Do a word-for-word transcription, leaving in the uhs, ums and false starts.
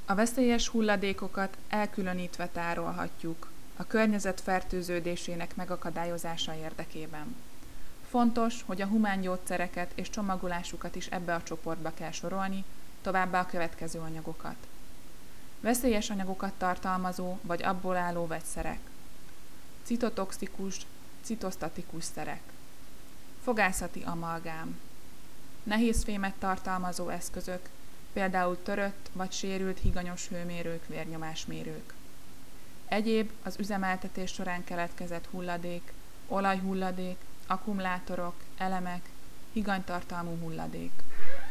A veszélyes hulladékokat elkülönítve tárolhatjuk a környezet fertőződésének megakadályozása érdekében. Fontos, hogy a humán gyógyszereket és csomagolásukat is ebbe a csoportba kell sorolni, továbbá a következő anyagokat. Veszélyes anyagokat tartalmazó vagy abból álló vegyszerek. Citotoxikus, citosztatikus szerek. Fogászati amalgám. Nehézfémet tartalmazó eszközök, például törött vagy sérült higanyos hőmérők, vérnyomásmérők. Egyéb az üzemeltetés során keletkezett hulladék, olajhulladék, akkumulátorok, elemek, higanytartalmú hulladék.